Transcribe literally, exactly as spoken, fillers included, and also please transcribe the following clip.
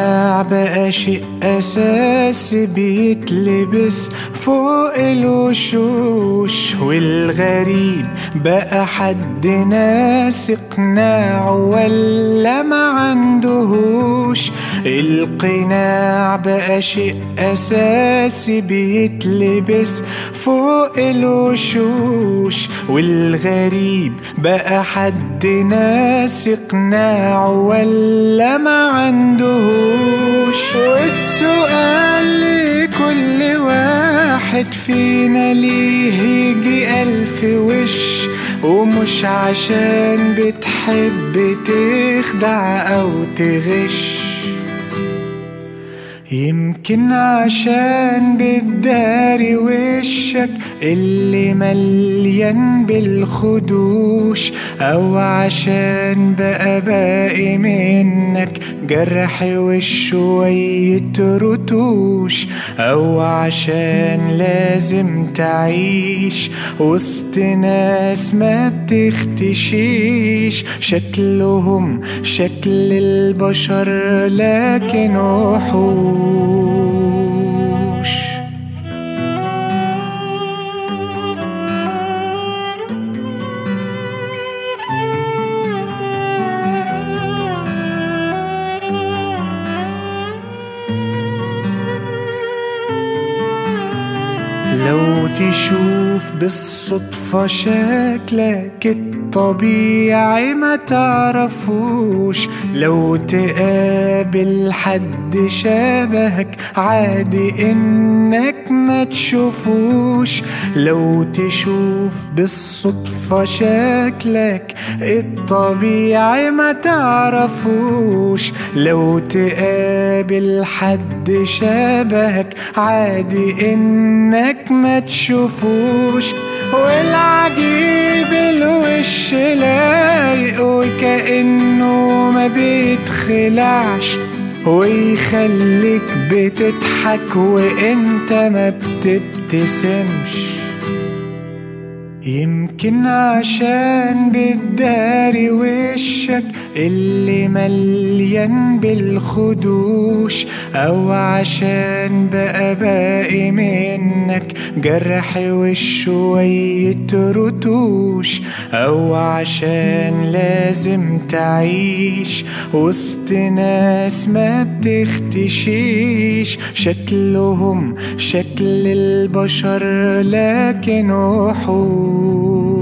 القناع بقى شيء أساسي بيتلبس فوق الوشوش، والغريب بقى حد ناس قناعه ولا ما عندهوش. القناع بقى شيء أساسي بيتلبس فوق الوشوش، والغريب بقى حد ناس قناعه ولا ما عندهوش. والسؤال لكل واحد فينا ليه يجي ألف وش، ومش عشان بتحب تخدع أو تغش، يمكن عشان بتداري وشك اللي مليان بالخدوش، أو عشان بقى باقي منك جرح وشوية رتوش، أو عشان لازم تعيش وسط ناس ما بتختشيش، شكلهم شكل البشر لكن وحوش. لو تشوف بالصدفة شكلك الطبيعي ما تعرفوش، لو تقابل حد شبهك عادي انك ما تشوفوش، لو تشوف بالصدفة شكلك الطبيعي ما تعرفوش، لو تقابل حد شبهك عادي انك ما تشوفوش. والعجيب الوش لايق وكأنه ما بيتخلعش، ويخليك بتضحك وانت ما بتبتسمش، يمكن عشان بتداري وشك اللي مليان بالخدوش، أو عشان بقى باقي منك جرح وشوية رتوش، أو عشان لازم تعيش وسط ناس ما بتختشيش، شكلهم شكل البشر لكن وحوش.